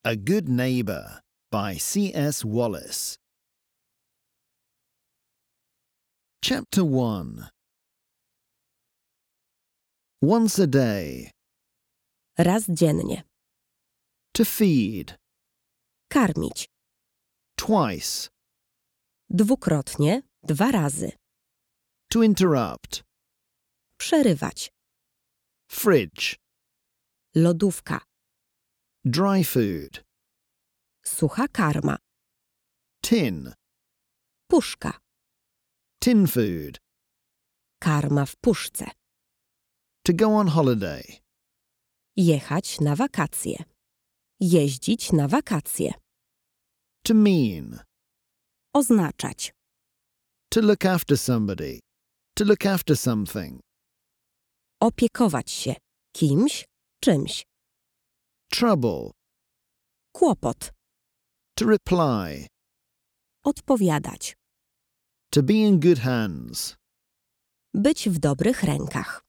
A Good Neighbor by C.S. Wallace. Chapter 1. Once a day. Raz dziennie. To feed. Karmić. Twice. Dwukrotnie, 2 razy. To interrupt. Przerywać. Fridge. Lodówka. Dry food. Sucha karma. Tin. Puszka. Tin food. Karma w puszce. To go on holiday. Jechać na wakacje. Jeździć na wakacje. To mean. Oznaczać. To look after somebody. To look after something. Opiekować się kimś, czymś. Trouble. Kłopot. To reply. Odpowiadać. To be in good hands. Być w dobrych rękach.